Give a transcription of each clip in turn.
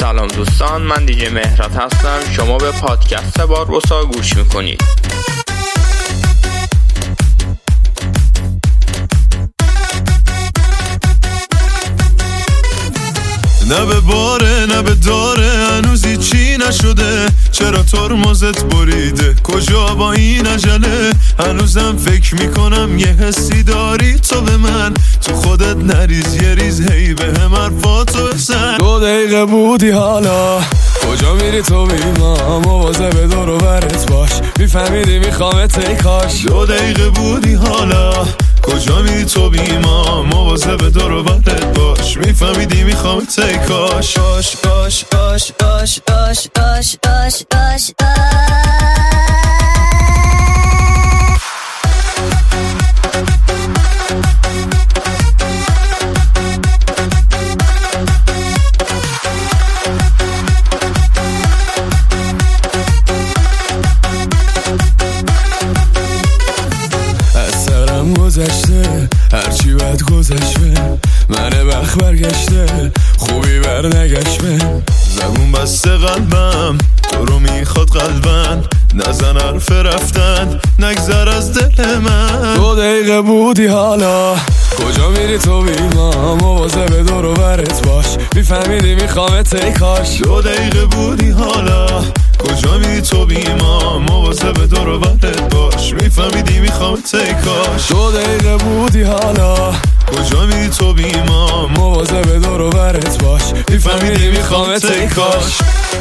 سلام دوستان، من دیجی مهرات هستم. شما به پادکست باربوسا گوش میکنید. نه به باره نه به داره، هنوزی چی نشده، چرا ترمزت بریده، کجا با این عجله، هنوزم فکر میکنم یه حسی داری تو به من، تو خودت نریز یه ریز هی به هم حرفاتو بزن. 2 دقیقه بودی حالا کجا میری تو بیما، مواظب دور و برت باش، میفهمیدی میخوامت ای کاش. 2 دقیقه بودی حالا کجا میری تو بیما، مواظب دور و برت باش، میفهمیدی میخوامت ای کاش. آش آش آش آش آش آش آش آش گذشته هرچی بد گذشته، من وقت برگشته خوبی بر نگشته. زبون بسته قلبم تو رو میخواد قلبن، نزن حرف رفتن نگذر از دل من. 2 دقیقه بودی حالا کجا میری تو بیما، مواظب دور و برت باش، میفهمیدی میخوامت ای کاش. 2 دقیقه بودی حالا کجا میری تو بیما، مواظب دور و برت باش، میفهمیدی میخوامت ای کاش. 2 دقیقه بودی حالا کجا میری تو بیما، مواظب دور و برت باش، میفهمیدی میخوامت ای کاش.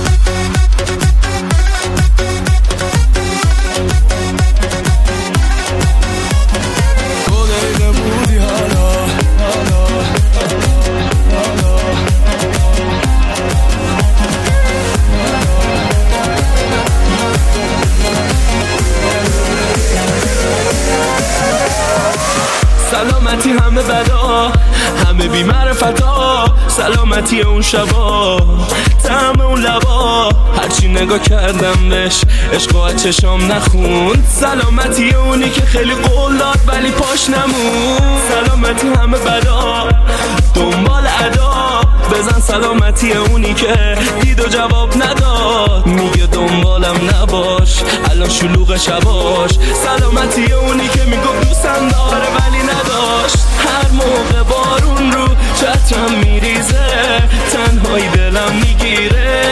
سلامتی همه بدا، همه بی معرفتا، سلامتی اون شبا، طعم اون لبا، هرچی نگاه کردم بهش عشق و چشام نخوند. سلامتی اونی که خیلی قول داد ولی پاش نمون. سلامتی همه بدا، دنبال ادا، بزن سلامتی اونی که دید و جواب نداد، میگه دنبالم نباش الان شلوغ شباش. سلامتی اونی که میگفت دوستم داره ولی نداشت، هر موقع بارون رو چترم میریزه، تنهایی دلم میگیره،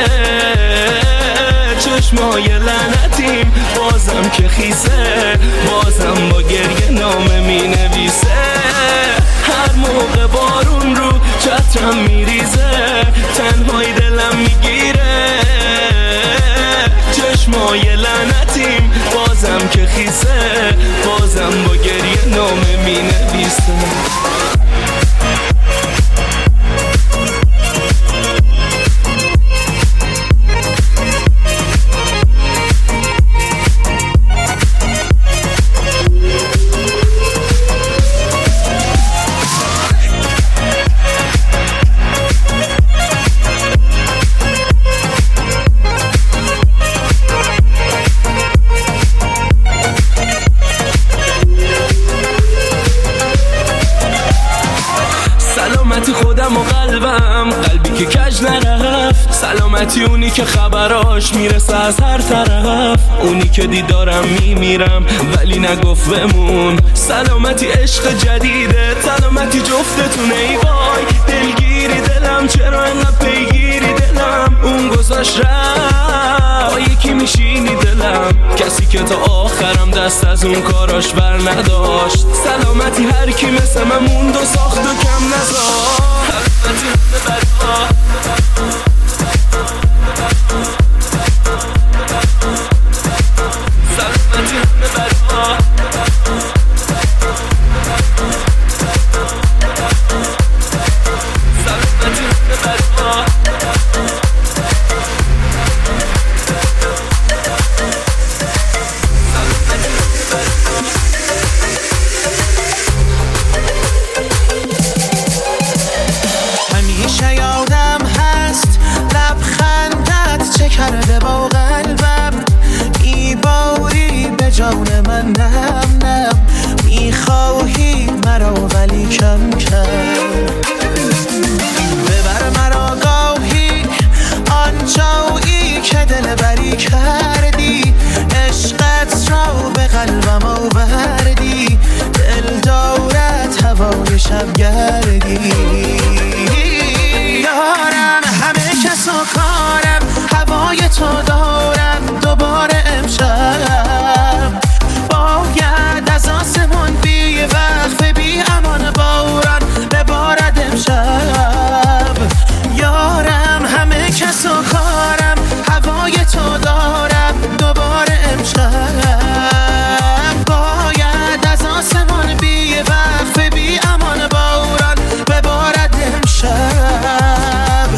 چشمای لعنتیم بازم که خیسه، بازم با گریه نامه مینویسه. هر موقع بارون رو چترم میریزه، تنهایی دلم میگیره، چشمای لعنتیم بازم که خیسه، بازم با گریه نامه مینویسه. سلامتی خودم و قلبم، قلبی که کج نرفت، سلامتی اونی که خبراش میرسه از هر طرف، اونی که دیدارم میمیرم ولی نگفت بمون. سلامتی عشق جدیده، سلامتی جفتتونه ای وای، دلگیری دلم چرا انقدر پیگیری دلم، اون گذاشت رفت با یکی میشینی دلم، کسی که تا آخرم دست از اون کاراش بر نداشت. سلامتی هر کی مثل من موند و ساخت و کم نزاد. سلامتی همه بدا، سلامتی همه بدا، سلامتی همه بدا. همیشه یادم هست لبخندت چه کرده با قلبم، میباری به جان من، نم نم میخواهی مرا ولی کم کم، ببر مرا گاهی کردی. یارم همه کس و کارم، هوای تو دارم دوباره امشب. باید از آسمون بی وقف بی امان باران ببارد امشب. یارم همه کس و کارم، هوای تو دارم دوباره امشب. باید از آسمان بی وقف بی امان باران ببارد امشب.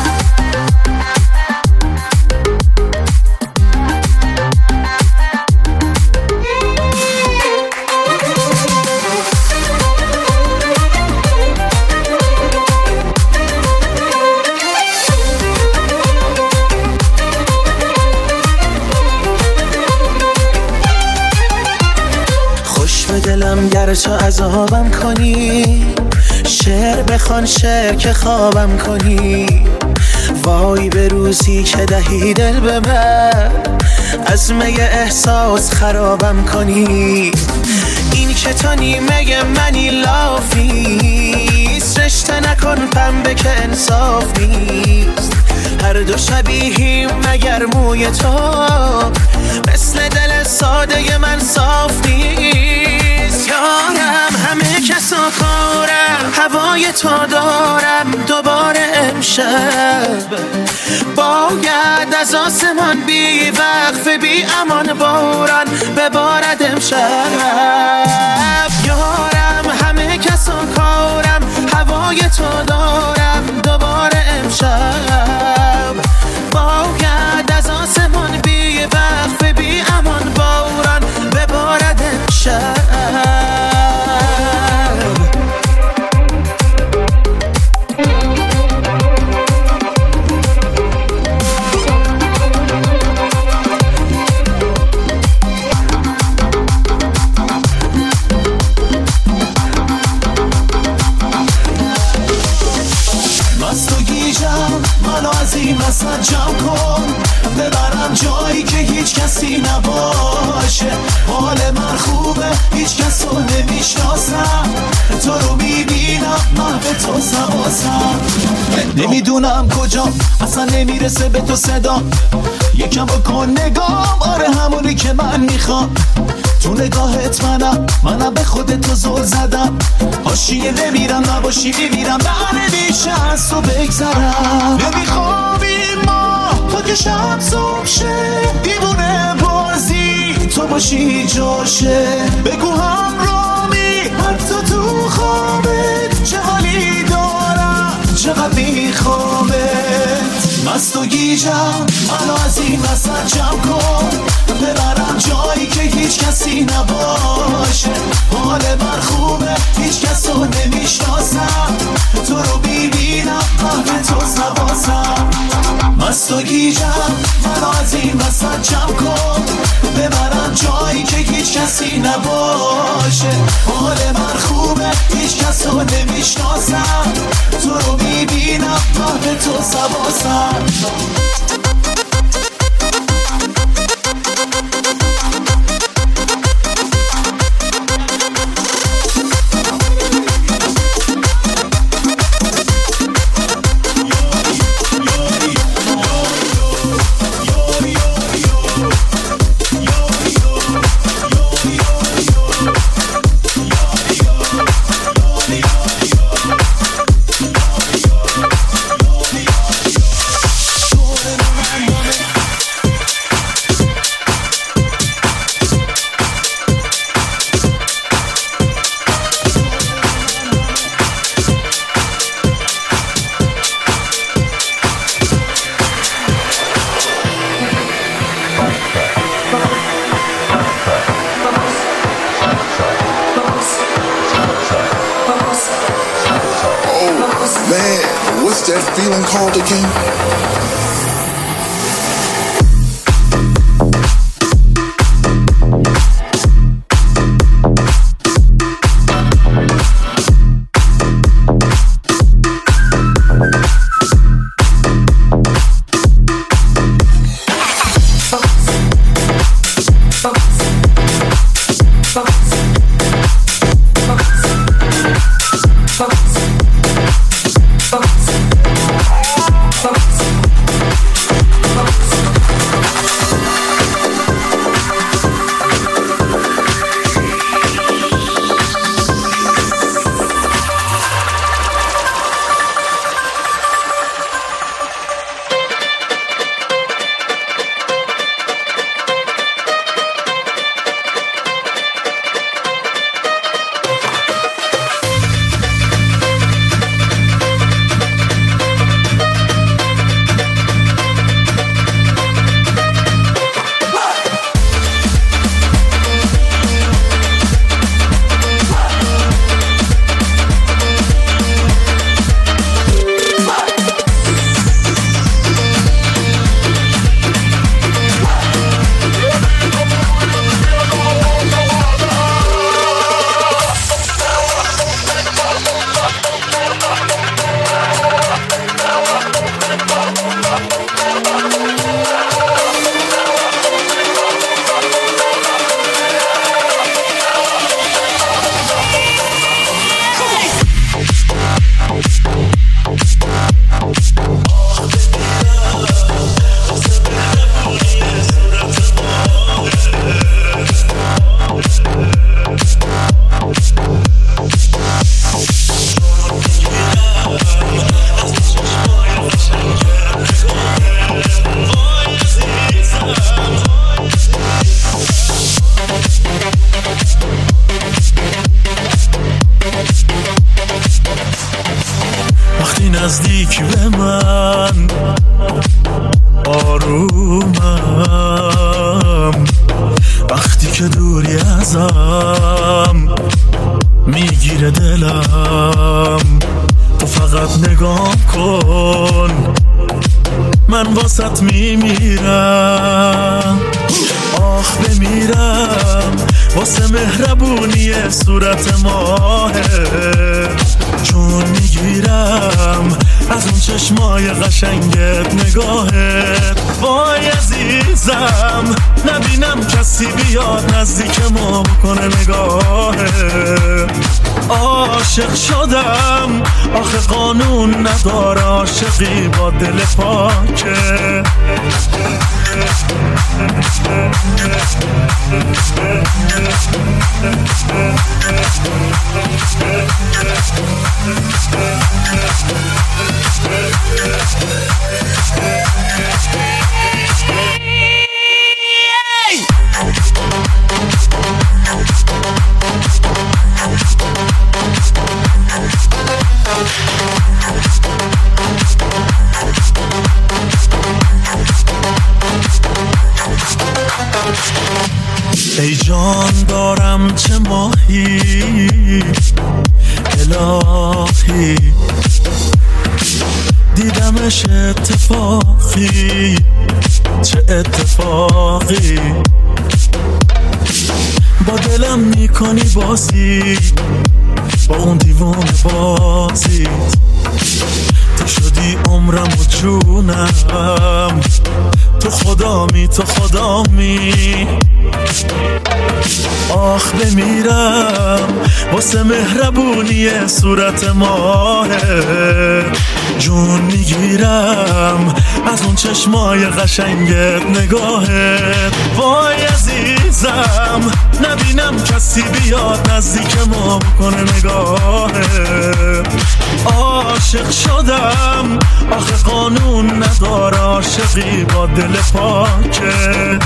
دلم گر تو عذابم کنی، شعر بخوان شعر که خوابم کنی. وای به روزی که دهی دل به من، از می احساس خرابم کنی. این که تو نیمه منی لافیست، رشته نکن پنبه که انصاف نیست. هر دو شبیهیم مگر موی تو، مثل دل ساده من صاف نیست. یارم همه کس و کارم، هوای تو دارم دوباره امشب. باید از آسمان بی وقف بی امان باران ببارد امشب. یارم همه کس و کارم، هوای تو دارم دوباره امشب. باید از آسمان بی وقف بی امان باران ببارد امشب. وسط جمع کن، ببرم جایی که هیچ کسی نباشه. حال من خوبه هیچ کس رو نمیشناسم، تو رو میبینم محو تو سواسم. نمیدونم کجا اصلا نمیرسه به تو صدا، یکم بکن نگام، آره همونی که من میخوام. تو نگاهت منم به خودت زل زدم. حاشیه نمیرم نباشی میمیرم، نمیشه از تو بگذرم. نمیخوابیم ما تا که شب صبح شه، دیوونه بازی تو باشی جاشه. بگو همرامی حتی تو خوابت، چه حالی دارم چقدر میخوامت. مست و گیجم منو از این وسط جمع کن، ببرم جایی که هیچ کسی نباشه. حال من خوبه هیچ کس رو نمیشناسم، تو رو میبینم محو تو سواسم. مست و گیجم منو از این وسط جمع کن، ببرم جایی که هیچ کسی نباشه. حال من خوبه هیچ کس رو نمیشناسم، تو رو میبینم محو تو سواسم. that feeling called again? Focus. نزدیک به من، آرومم وقتی که دوری ازم، میگیره دلم. تو فقط نگاه کن، من واسط میمیرم. آخ بمیرم واسه مهربونی صورت ماهه، چون میگیرم از اون چشمای قشنگت نگاهت. وای عزیزم نبینم کسی بیاد نزدیک ما بکنه نگاهت. عاشق شدم آخه قانون نداره، عاشقی با دل پاکه. ای جان دارم چه ماهی الهی، دیدمش اتفاقی چه اتفاقی. با دلم میکنی بازی، با اون دیوان بازی. تو شدی عمرم و جونم، تو خدامی تو خدامی. آخ بمیرم واسه مهربونی صورت ماهه، جون میگیرم از اون چشمای قشنگت نگاهت. وای عزیزم نبینم کسی بیاد نزدیک ما بکنه نگاهت. عاشق شدم آخه قانون نداره، عاشقی با دل پاکه.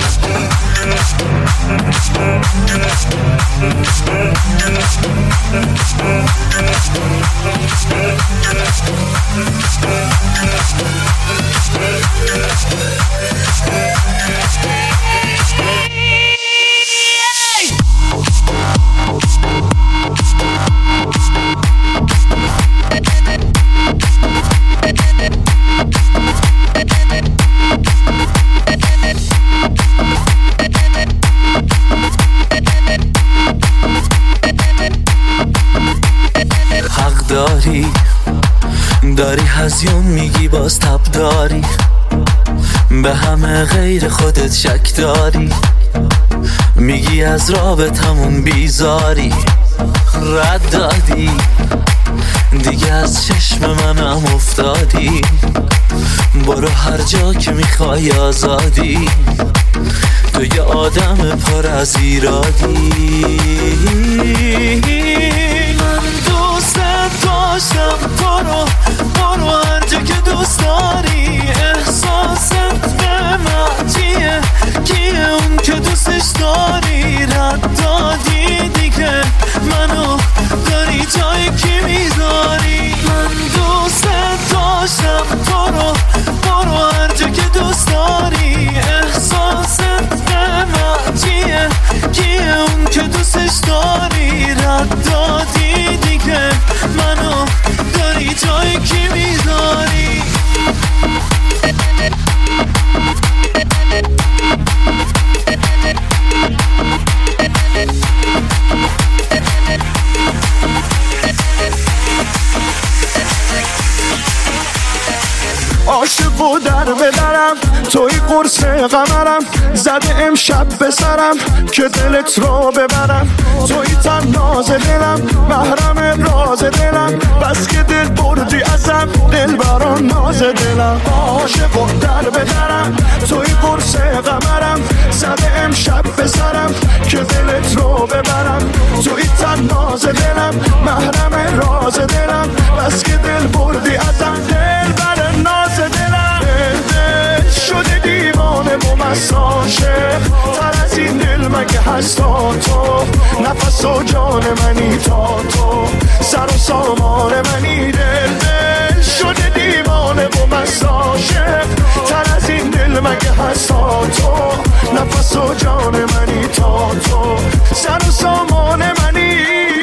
داری هزیون میگی باز تب داری، به همه غیر خودت شک داری. میگی از رابطمون بیزاری، رد دادی دیگه از چشم منم افتادی. برو هر جا که میخوای آزادی، تو یه آدم پر از ایرادی. من دوست داشتم برو هر جا که دوست داری. احساست به معنیه کیه اون که دوستش داری. رد دادی دیگه منو داری جای کی میذاری. من دوست داشتم برو هر جا که دوست داری. احساست به معنیه کیه اون که دوستش داری. رد دادی دیگه منو داری جای کی میذاری. عاشق و در بدرم توی قرص قمرم، زده امشب به سرم که دلت رو ببرم. توی تناز دلم محرم راز دلم، بس که دل بردی ازم دل بران ناز دلم. عاشق و در بدرم توی قرص قمرم، زده امشب به سرم که دلت رو ببرم. توی تناز دلم محرم راز دلم، بس که دل بردی ازم دل بران ناز دلم. دل شده دیوانه و مست عاشق، تر از این دل مگه هست تا تو. نفس و جان منی تا تو، سر و سامان منی. دل دست و جان منی، تا تو سر و سامان منی.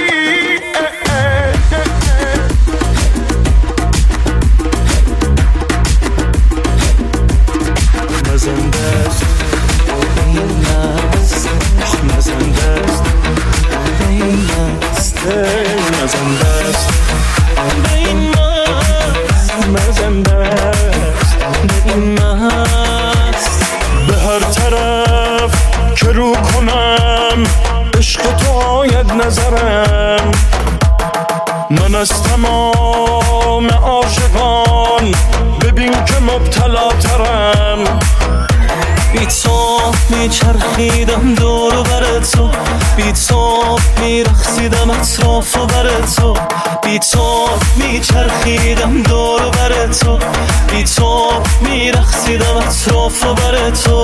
مزنده است این است، مزنده است این است، مزنده است این است، مزنده است این است. به هر طرف که رو کنم عشق تو آید نظرم، من از تمام عاشقان ببین که مبتلا ترم. بی تو میچرخیدم دور و بر تو، بی تو میرقصیدم اطراف و بر تو، بی تو میچرخیدم دور و بر تو، بی تو میرقصیدم اطراف و بر تو.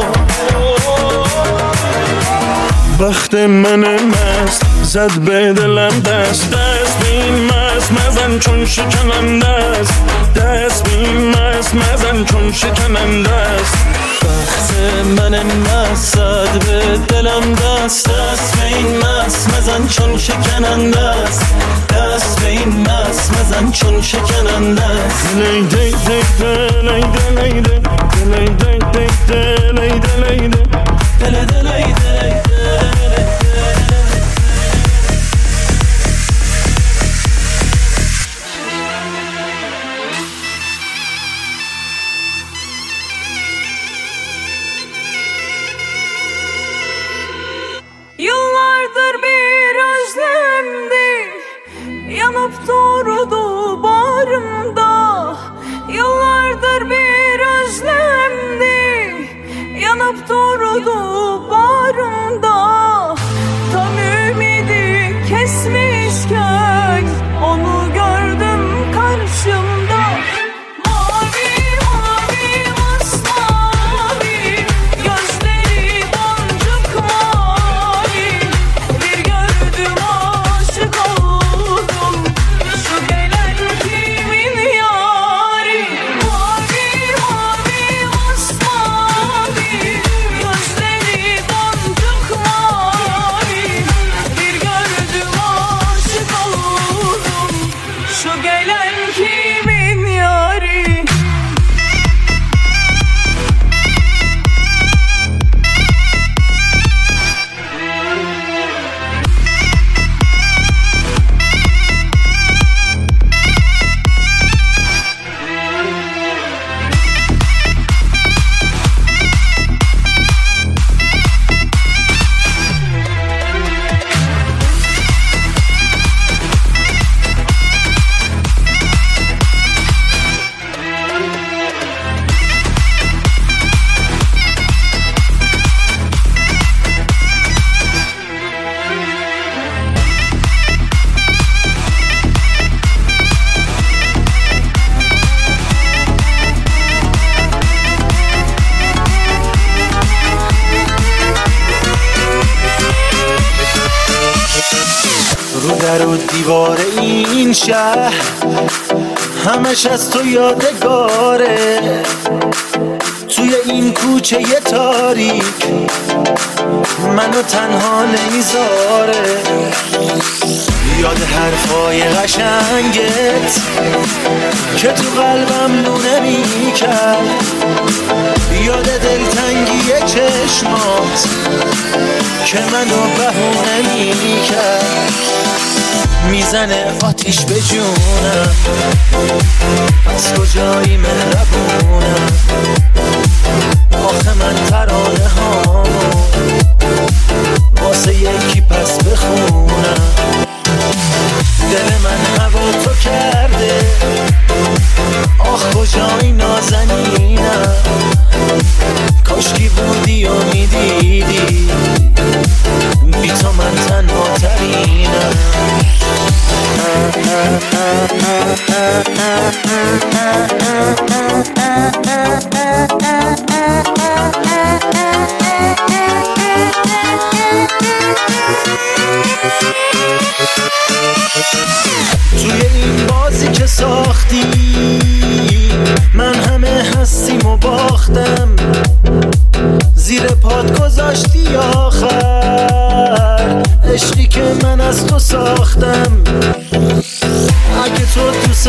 وقت من مست زد به دلم دست، دست به این مست مزن چون شکننده است، دست به این مست مزن چون شکننده است. وقت من مست زد به دلم دست، دست به این مست مزن چون شکننده است، دست به این مست مزن چون شکننده است. لیده لیده لیده لیده لیده لیده لیده لیده. Yıllardır bir özlemdi, yanıp durdu bağrımda. Yıllardır bir özlemdi, yanıp durdu bağrımda. Tam ümidi kesmişken onu gördüm karşımda. Mavi mavi masmavi, gözleri boncuk mavi. Bir gördüm aşık oldum, şu gelen kimin yari? Mavi mavi masmavi, gözleri boncuk mavi. Bir gördüm aşık oldum, şu gelen kimin yari? رو در و دیوار این شهر همش از تو یادگاره، توی این کوچه تاریک منو تنها نمیذاره. یاد حرفای قشنگت که تو قلبم لونه میکرد، یاد دلتنگی چشمات که منو بهونه میکرد. میزنه آتیش به جونم، از کجایی مهربونم؟ آخه من ترانه هامو واسه یکی پس بخونم. دل من هوا تو کرده، آخ کجایی نازنینم؟ کاشکی بودی و میدیدی بی تو من تنها ترینم. Yıllardır bir özlemdi, yanıp durdu bağrımda. Yıllardır bir özlemdi, yanıp durdu bağrımda. Tam ümidi kesmişken onu gördüm karşımda. Mavi mavi masmavi, gözleri boncuk mavi. Bir gördüm aşık oldum, şu gelen kimin yari? Mavi mavi masmavi, gözleri boncuk mavi. Bir gördüm aşık oldum, şu gelen kimin yari? Ah, ah, ah, ah, ah, ah, ah, ah, ah, ah, ah, ah, ah, ah, ah, ah, ah, ah, ah,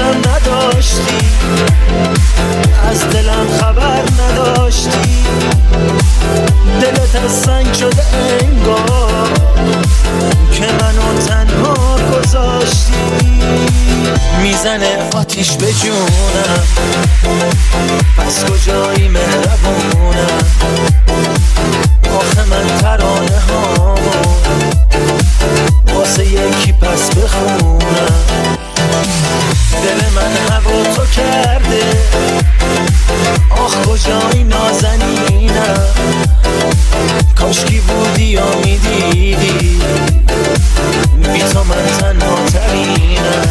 خبرم نداشتی، از دلم خبر نداشتی، دلت از سنگ شده انگار که منو تنها گذاشتی. میزنه آتیش به جونم، پس کجایی مهربونم؟ آخه من ترانه هامو واسه یکی پس بخونم. دل من هوا تو کرده، آخ کجایی نازنینم؟ کاشکی بودی یا میدیدی بی تو من تنها ترینم.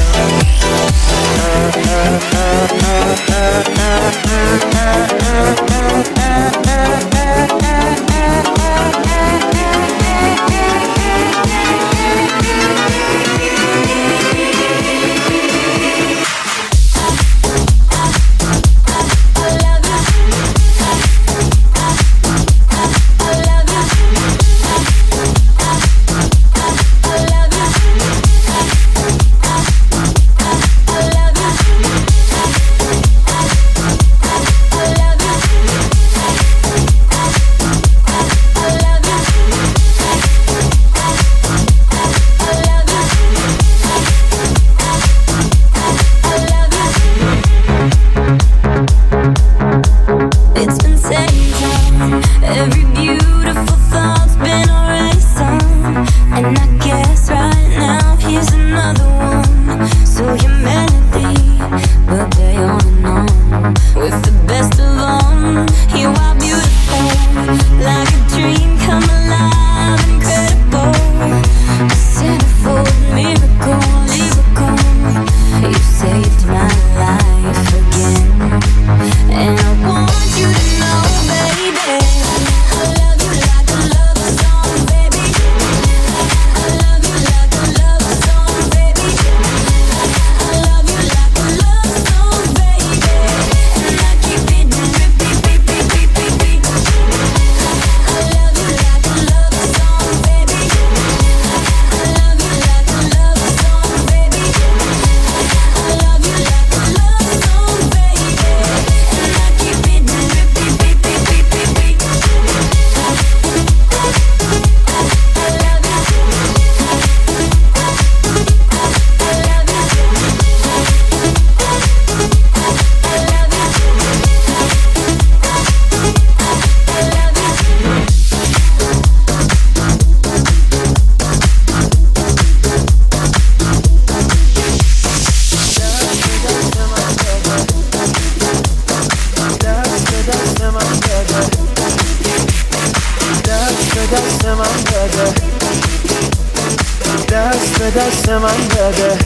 دست من بده،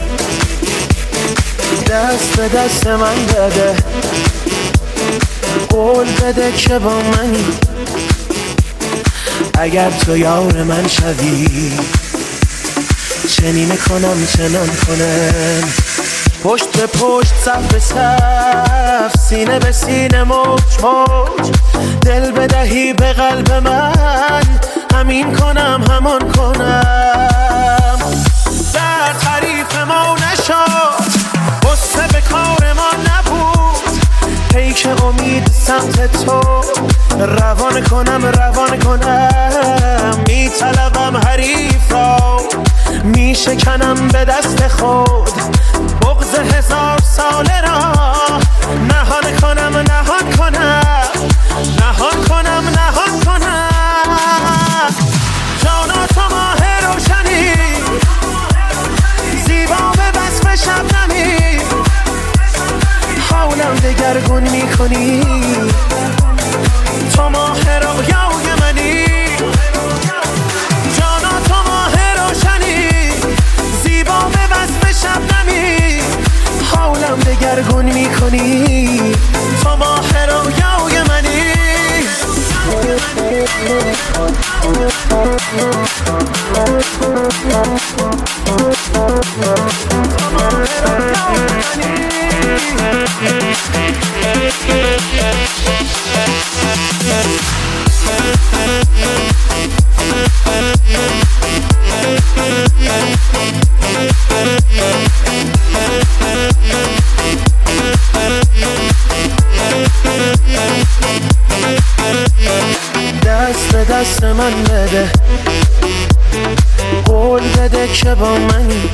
دست به دست من بده، قول بده که با منی اگر تو یار من شوی. چنین کنم چنان کنم، پشت به پشت صف به صف، سینه به سینه موج موج، دل بدهی به قلب من، همین کنم همان کنم. در تعریف ما نشد، غصه به کار ما نبود، پیک امید سمت تو روان کنم، میطلبم حریف را، میشکنم به دست خود، بغض 1000 ساله را نهان کنم جانا تو ماه روشنی، زیبا به وصف شبنمی، حالم دگرگون میکنی، تو ماه رویای منی. جانا تو ماه روشنی، زیبا به وصف شبنمی، حالم دگرگون میکنی، تو ماه رویای منی. من بده، قول بده که با منی،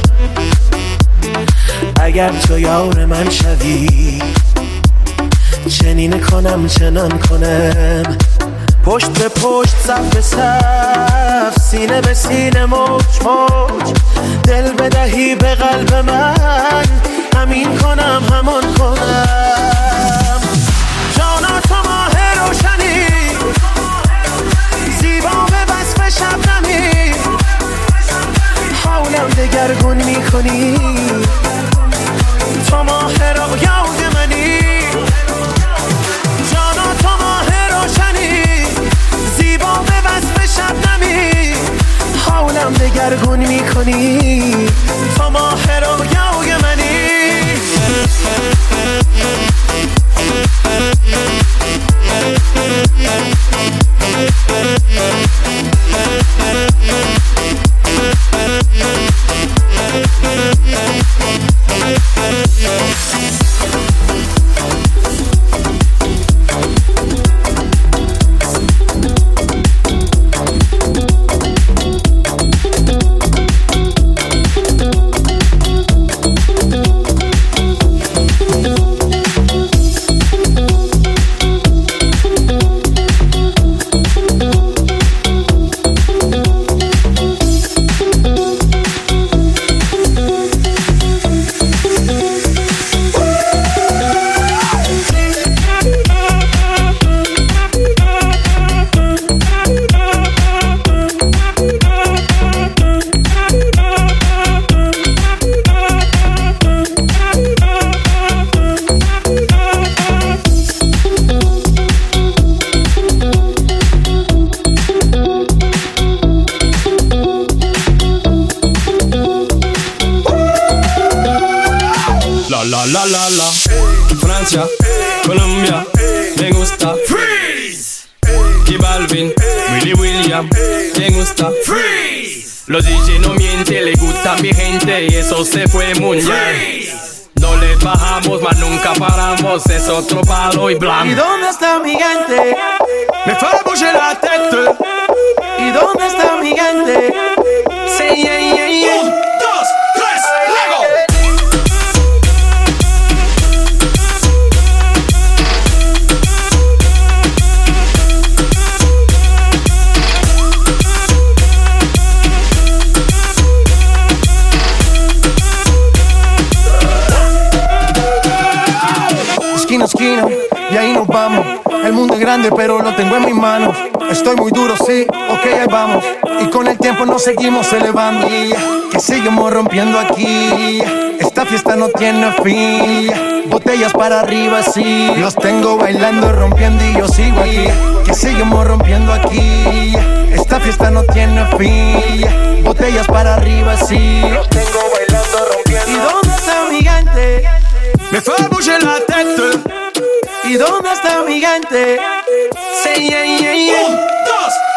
اگر تو یار من شوی چنین کنم چنان کنم، پشت به پشت صف به صف سینه به سینه موج موج، دل بدهی به قلب من همین کنم همان کنم. جانا تو ماه روشنی، زیبا به وصف شبنمی، حولم دگرگون میکنی، تو ماه رو یاد منی. جانا تو ماه روشنی، زیبا به وصف شبنمی، حولم دگرگون میکنی، تو ماه رو یاد منی. Francia, Colombia, me gusta Freeze. Y Balvin, Willy William, me gusta Freeze. Los DJ no mienten, le gusta a mi gente y eso se fue mundial. No les bajamos, mas nunca paramos, es otro palo y blanco. ¿Y dónde está mi gente? Me fue a bouger la tête. ¿Y dónde está mi gente? Say yeah, yeah, yeah. 1, 2, 3, Lego. Esquina, esquina, y ahí nos vamos. El mundo es grande, pero lo tengo en mis manos. Estoy muy duro, sí, ok, ahí vamos. Y con el tiempo nos seguimos elevando. Que seguimos rompiendo aquí. Esta fiesta no tiene fin. Botellas para arriba, sí. Los tengo bailando, rompiendo y yo sigo aquí. Que seguimos rompiendo aquí. Esta fiesta no tiene fin. Botellas para arriba, sí. Los tengo bailando, rompiendo. ¿Y dónde está mi gente? Me fue a bouger la tête. ¿Y dónde está mi gente? Say yeah, yeah, yeah. 1, 2,